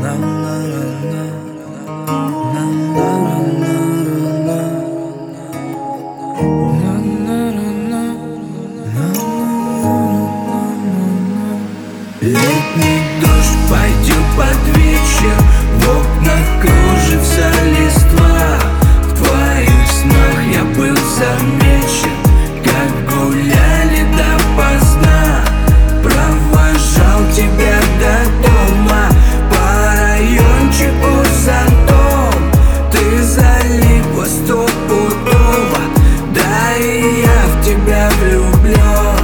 Летний дождь пойдет под вечер, в окнах кружится листва. В твоих снах я был замечен, как гуляли допоздна. Провожал тебя до дома, по райончику зонтом. Ты залипла стопудово, да и я в тебя влюблен.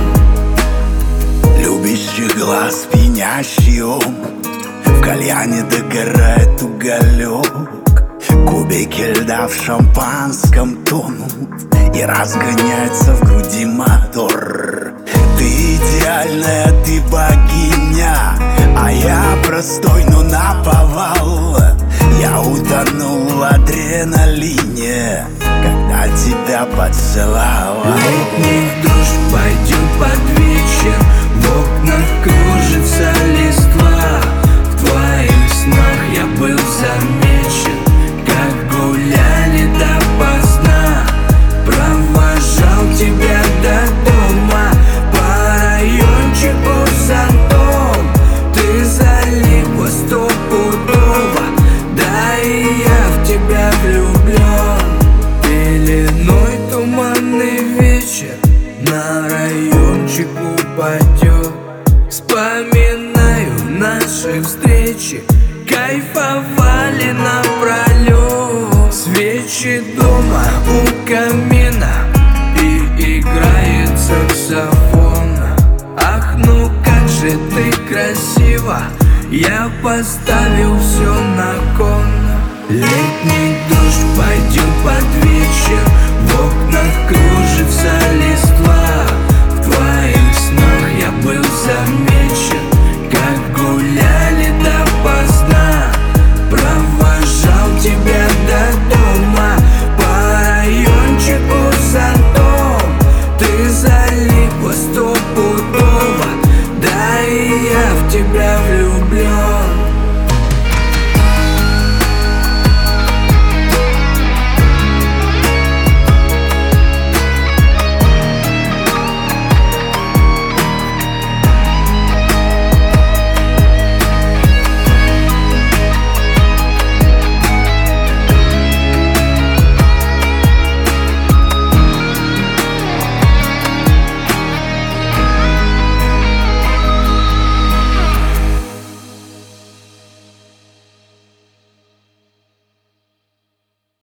Любящий глаз, пьянящий ум, в кальяне догорает уголек. Кубики льда в шампанском тонут, и разгоняется в груди мотор. Ты идеальная, ты богиня, а я простой, но наповал. Я утонул в адреналине, когда тебя поцеловал. Летний дождь пойдет под вечер, в окнах кружится листва. В твоих снах я был замечен, как гуляли допоздна. Провожал тебя до дома, по райончику зонтом. Ты залипла стопудово, да и я в тебя влюблен. Пеленой туманный вечер на райончик упадет. Вспоминаю наши встречи, кайфовали напролет. Свечи дома у камина, и играет саксофон. Ах, ну как же ты красива, я поставил все на кон. Летний дождь пойдет под вечер, в окнах кружится листва. В твоих снах я был замечен, как гуляли допоздна. Провожал тебя до дома, по райончику зонтом. Ты залипла стопудово, да и я в тебя влюблен.